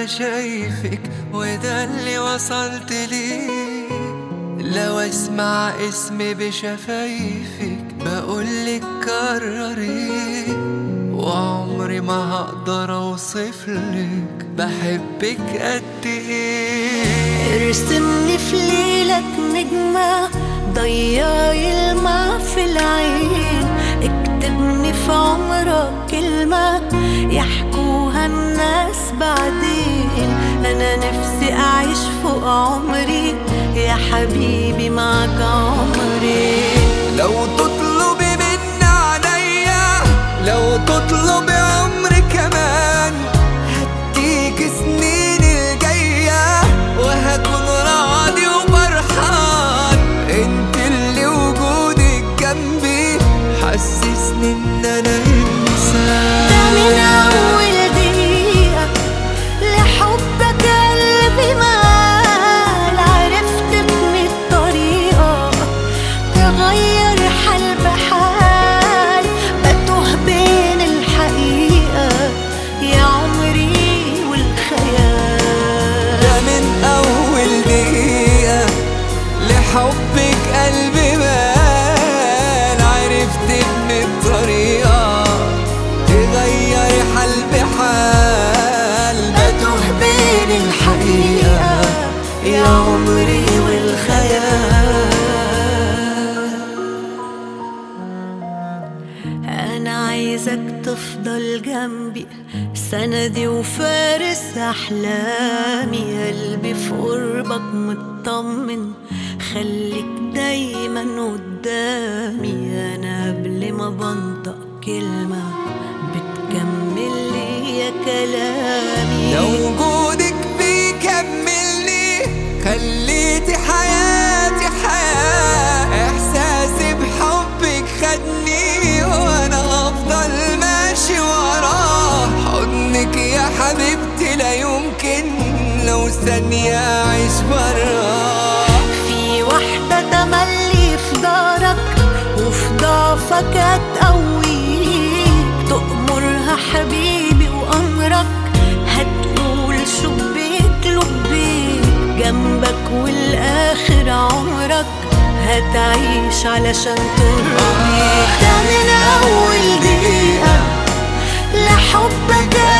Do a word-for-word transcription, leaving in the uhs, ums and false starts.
شايفك وده اللي وصلت ليه. لو اسمع اسمي بشفايفك بقولك كرري، وعمري ما هقدر اوصفلك بحبك قد ايه. ارسمني في ليلك نجمة ضيعي الماء في العين، اكتبني في عمرك كلمة يحكوها الناس بعدين. انا نفسي اعيش فوق عمري يا حبيبي معك عمري. لو تطلبي من عليا، لو تطلبي عمري كمان، هديك سنين الجاية وهكون راضي وفرحان. انت اللي وجودك جنبي حسسني ان انا انسان. ده من اول دقيقة لحبك قلبي مال، عرفت بمية طريقة تغير حال بحال. بتوه بين الحقيقة يا عمري والخيال. ده من اول دقيقة لحبك قلبي مال، عرفت بمية طريقة تغير حال بحال. بتوه بين الحقيقة يا عمري والخيال. أنا عايزك تفضل جنبي سندي وفارس أحلامي. قلبي في قربك مطمن، خليك دايما قدامي. أنا قبل ما بنطق كلمة بتكمل لي يا كلامي. لو وجودك بيكملني خليتي حياتي حياة، احساسي بحبك خدني وانا هفضل ماشي وراه. حضنك يا حبيبتي لا يمكن لو ثانية اعيش براه. في واحدة تملي في دارك وفي ضعفك هتقويك، تأمرها حبيبي وأمرك هتقول شبيك لبيك. جنبك والآخر عمرك هتعيش علشان ترضيك. ده من أول دقيقة لحبك